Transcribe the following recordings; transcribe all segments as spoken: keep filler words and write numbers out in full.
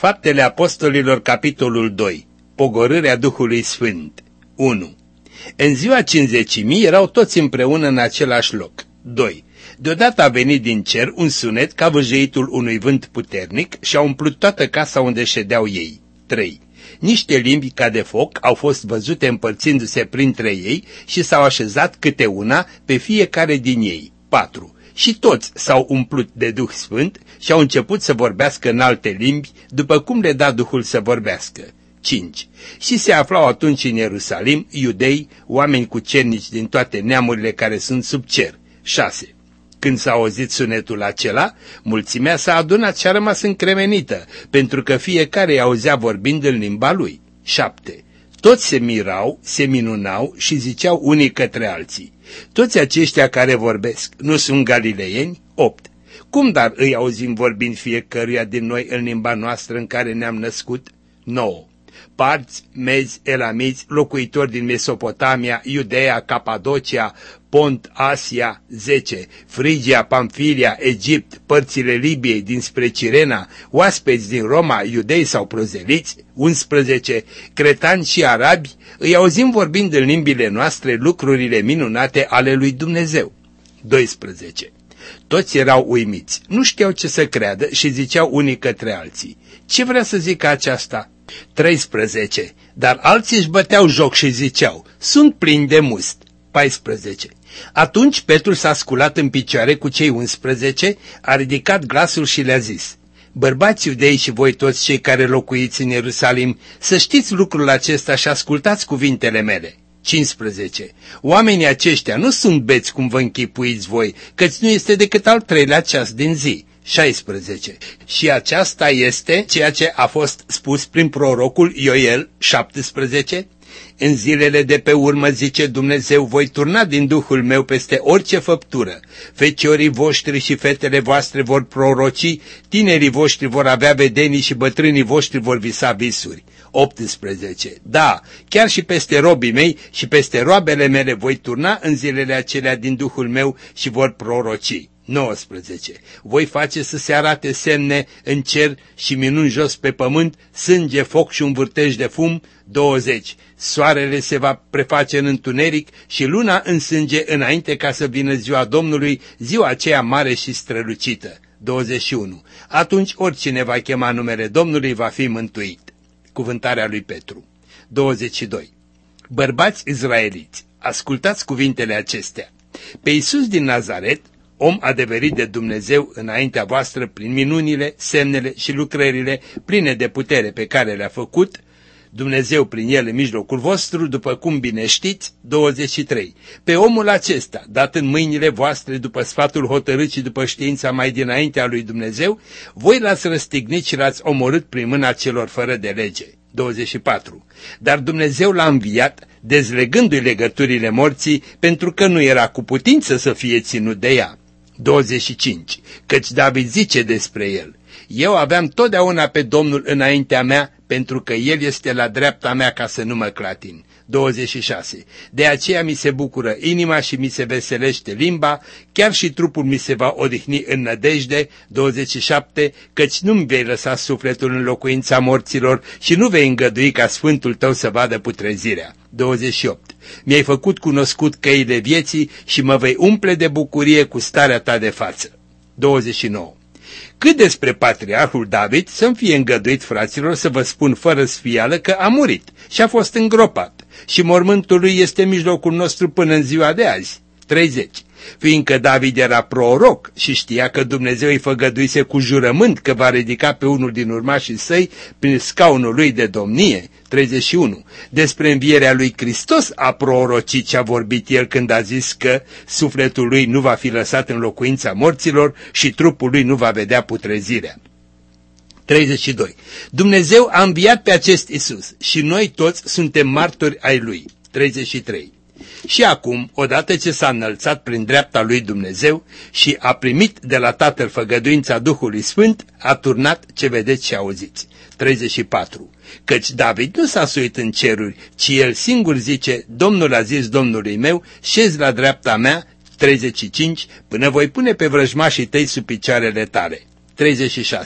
Faptele Apostolilor, capitolul doi. Pogorârea Duhului Sfânt. unu. În ziua cincizecimii erau toți împreună în același loc. doi. Deodată a venit din cer un sunet ca vâjeitul unui vânt puternic și a umplut toată casa unde ședeau ei. trei. Niște limbi ca de foc au fost văzute împărțindu-se printre ei și s-au așezat câte una pe fiecare din ei. patru. Și toți s-au umplut de Duh Sfânt și au început să vorbească în alte limbi, după cum le da Duhul să vorbească. cinci. Și se aflau atunci în Ierusalim iudei, oameni cucernici din toate neamurile care sunt sub cer. șase. Când s-a auzit sunetul acela, mulțimea s-a adunat și a rămas încremenită, pentru că fiecare auzea vorbind în limba lui. șapte. Toți se mirau, se minunau și ziceau unii către alții: toți aceștia care vorbesc nu sunt galileieni? opt. Cum dar îi auzim vorbind fiecăruia din noi în limba noastră în care ne-am născut? nouă. Parți, mezi, elamiți, locuitori din Mesopotamia, Iudeea, Capadocia, Pont, Asia. zece. Frigia, Pamfilia, Egipt, părțile Libiei dinspre Cirena, oaspeți din Roma, iudei sau prozeliți. unsprezece. Cretani și arabi, îi auzim vorbind în limbile noastre lucrurile minunate ale lui Dumnezeu. doisprezece. Toți erau uimiți, nu știau ce să creadă și ziceau unii către alții: ce vrea să zică aceasta? treisprezece. Dar alții își băteau joc și ziceau: sunt plini de must. paisprezece. Atunci Petru s-a sculat în picioare cu cei unsprezece, a ridicat glasul și le-a zis: bărbați iudei și voi toți cei care locuiți în Ierusalim, să știți lucrul acesta și ascultați cuvintele mele. cincisprezece. Oamenii aceștia nu sunt beți cum vă închipuiți voi, căci nu este decât al treilea ceas din zi. șaisprezece. Și aceasta este ceea ce a fost spus prin prorocul Ioel. șaptesprezece. În zilele de pe urmă, zice Dumnezeu, voi turna din Duhul meu peste orice făptură. Feciorii voștri și fetele voastre vor proroci, tinerii voștri vor avea vedenii și bătrânii voștri vor visa visuri. optsprezece. Da, chiar și peste robii mei și peste roabele mele voi turna în zilele acelea din Duhul meu și vor proroci. nouăsprezece. Voi face să se arate semne în cer și minuni jos pe pământ, sânge, foc și un vârtej de fum. douăzeci. Soarele se va preface în întuneric și luna în sânge înainte ca să vină ziua Domnului, ziua aceea mare și strălucită. douăzeci și unu. Atunci oricine va chema numele Domnului va fi mântuit. Cuvântarea lui Petru. douăzeci și doi. Bărbați izraeliți, ascultați cuvintele acestea. Pe Iisus din Nazaret, om adeverit de Dumnezeu înaintea voastră prin minunile, semnele și lucrările pline de putere pe care le-a făcut, Dumnezeu prin el în mijlocul vostru, după cum bine știți. douăzeci și trei. Pe omul acesta, dat în mâinile voastre după sfatul hotărât și după știința mai dinaintea lui Dumnezeu, voi l-ați răstignit și l-ați omorât prin mâna celor fără de lege. douăzeci și patru. Dar Dumnezeu l-a înviat, dezlegându-i legăturile morții, pentru că nu era cu putință să fie ținut de ea. douăzeci și cinci. Căci David zice despre el: eu aveam totdeauna pe Domnul înaintea mea, pentru că El este la dreapta mea ca să nu mă clatin. douăzeci și șase. De aceea mi se bucură inima și mi se veselește limba, chiar și trupul mi se va odihni în nădejde. douăzeci și șapte. Căci nu-mi vei lăsa sufletul în locuința morților și nu vei îngădui ca sfântul tău să vadă putrezirea. douăzeci și opt. Mi-ai făcut cunoscut căile vieții și mă vei umple de bucurie cu starea ta de față. douăzeci și nouă. Cât despre patriarhul David, să-mi fie îngăduit, fraților, să vă spun fără sfială că a murit și a fost îngropat și mormântul lui este în mijlocul nostru până în ziua de azi. treizeci. Fiindcă David era proroc și știa că Dumnezeu îi făgăduise cu jurământ că va ridica pe unul din urmașii săi prin scaunul lui de domnie. treizeci și unu. Despre învierea lui Hristos a prorocit ce a vorbit el când a zis că sufletul lui nu va fi lăsat în locuința morților și trupul lui nu va vedea putrezirea. treizeci și doi. Dumnezeu a înviat pe acest Iisus și noi toți suntem martori ai lui. treizeci și trei. Și acum, odată ce s-a înălțat prin dreapta lui Dumnezeu și a primit de la Tatăl făgăduința Duhului Sfânt, a turnat ce vedeți și auziți. treizeci și patru. Căci David nu s-a suit în ceruri, ci el singur zice: Domnul a zis Domnului meu, șezi la dreapta mea. treizeci și cinci. Până voi pune pe vrăjmașii tăi sub picioarele tale. treizeci și șase.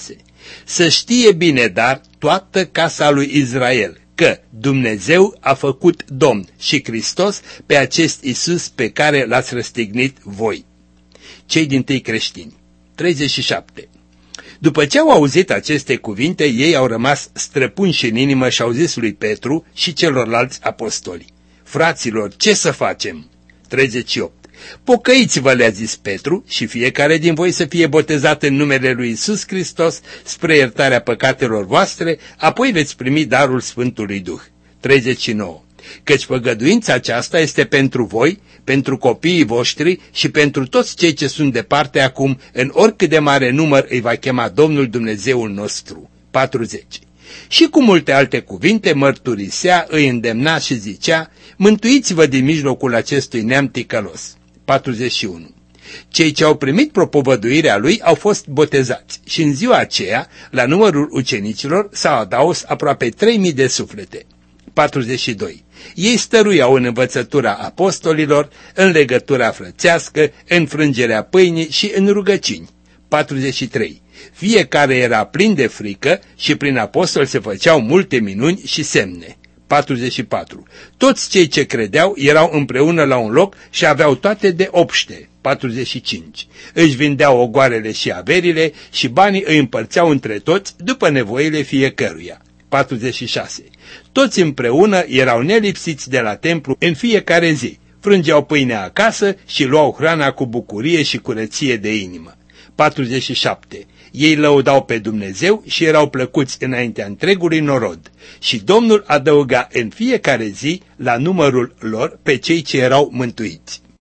Să știe bine, dar, toată casa lui Israel, că Dumnezeu a făcut Domn și Hristos pe acest Iisus pe care l-ați răstignit voi. Cei dintâi creștini. treizeci și șapte. După ce au auzit aceste cuvinte, ei au rămas străpunși în inimă și au zis lui Petru și celorlalți apostoli: fraților, ce să facem? treizeci și opt. Pocăiți-vă, le-a zis Petru, și fiecare din voi să fie botezat în numele lui Iisus Hristos spre iertarea păcatelor voastre, apoi veți primi darul Sfântului Duh. treizeci și nouă. Căci făgăduința aceasta este pentru voi, pentru copiii voștri și pentru toți cei ce sunt departe acum, în oricât de mare număr îi va chema Domnul Dumnezeul nostru. patruzeci. Și cu multe alte cuvinte mărturisea, îi îndemna și zicea: mântuiți-vă din mijlocul acestui neam ticălos. patruzeci și unu. Cei ce au primit propovăduirea lui au fost botezați și în ziua aceea, la numărul ucenicilor, s-au adaos aproape trei mii de suflete. patruzeci și doi. Ei stăruiau în învățătura apostolilor, în legătura frățească, în frângerea pâinii și în rugăciuni. patruzeci și trei. Fiecare era plin de frică și prin apostoli se făceau multe minuni și semne. patruzeci și patru. Toți cei ce credeau erau împreună la un loc și aveau toate de obște. patruzeci și cinci. Își vindeau ogoarele și averile și banii îi împărțeau între toți după nevoile fiecăruia. patruzeci și șase. Toți împreună erau nelipsiți de la templu în fiecare zi, frângeau pâinea acasă și luau hrana cu bucurie și curăție de inimă. patruzeci și șapte. Ei lăudau pe Dumnezeu și erau plăcuți înaintea întregului norod. Și Domnul adăuga în fiecare zi la numărul lor pe cei ce erau mântuiți.